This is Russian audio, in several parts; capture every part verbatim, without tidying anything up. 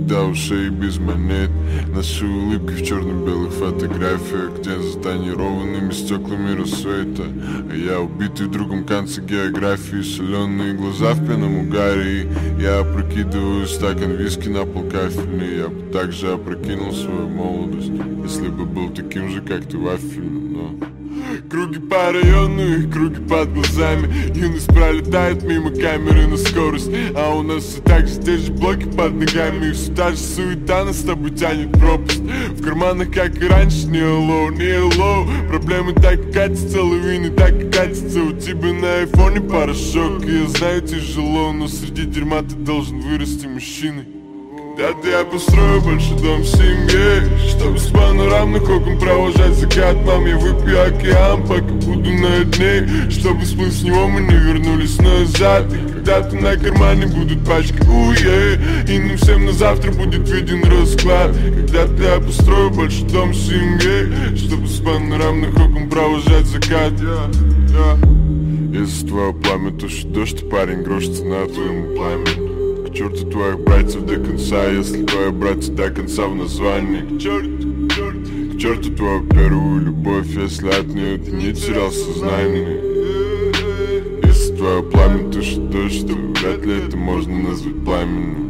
до ушей без монет. Наши улыбки в черно-белых фотографиях, где за тонированными стеклами рассвета. А я убитый в другом конце географии, соленые глаза в пенном угаре. Я опрокидываю стакан виски на пол кафельный. Я бы также опрокинул свою молодость, если бы был таким же, как ты, вафельным, но... Круги по району, их круги под глазами. Юность пролетает мимо камеры на скорость, а у нас все так же те же блоки под ногами. И все та же суета нас с тобой тянет пропасть. В карманах, как и раньше, не hello, не hello. Проблемы так и катятся, лавины так и катятся. У тебя на айфоне порошок, и я знаю, тяжело, но среди дерьма ты должен вырасти мужчиной. Когда-то я построю большой дом в семье, чтобы с панорамных окон провожать закат. Мам, я выпью океан, пока буду на дне, чтобы сплыть с него мы не вернулись назад. И когда-то на кармане будут пачки уе, и нам всем на завтра будет виден расклад. Когда-то я построю большой дом в семье, чтобы с панорамных окон провожать закат. yeah, yeah. Если твое пламя тушит дождь, то парень грош цена твоему пламени. К черту твоих братьев до конца, если твои братья до конца в названии. К черту, к черту, к черту твою первую любовь, если от нее ты не терял сознание. Если твое пламя тушит дождь, то вряд ли это можно назвать пламенем.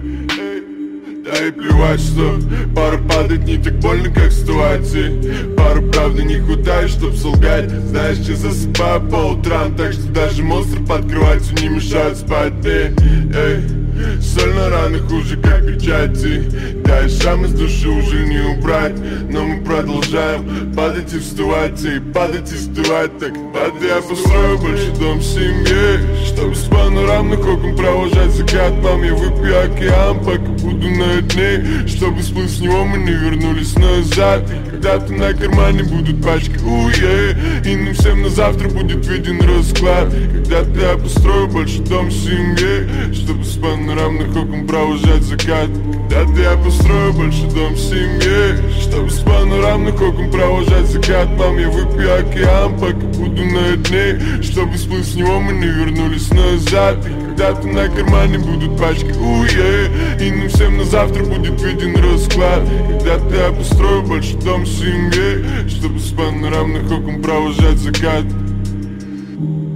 Да и плевать, что пара падает не так больно, как в ситуации. Пару правды не хватает, чтоб солгать. Знаешь, что засыпаю по утрам, так что даже монстры под кроватью не мешают спать. Эй, эй, соль на ранах хуже, как печати. Да и шрамы с души уже не убрать, но мы продолжаем падать и вставать, и падать и вставать. Так когда я построю большой дом в семье, чтобы с панорамных окон провожать закат. Мам, я выпью океан, пока буду на дне, чтобы сплыть с него мы не вернулись назад. И когда-то на кармане будут пачки уе, и нам всем на завтра будет виден расклад. Когда-то я построю большой дом в семье, чтобы с панорамных окон провожать закат. Когда-то я построю большой дом в семье, чтобы с панорамных окон провожать закат. Мам, я выпью океан, пока буду на дне, чтобы сплыть с него мы не вернулись назад. И когда-то на кармане будут пачки уе, и нам всем на завтра будет виден расклад. Когда-то я построю большой дом в семье, чтобы с панорамных окон провожать закат.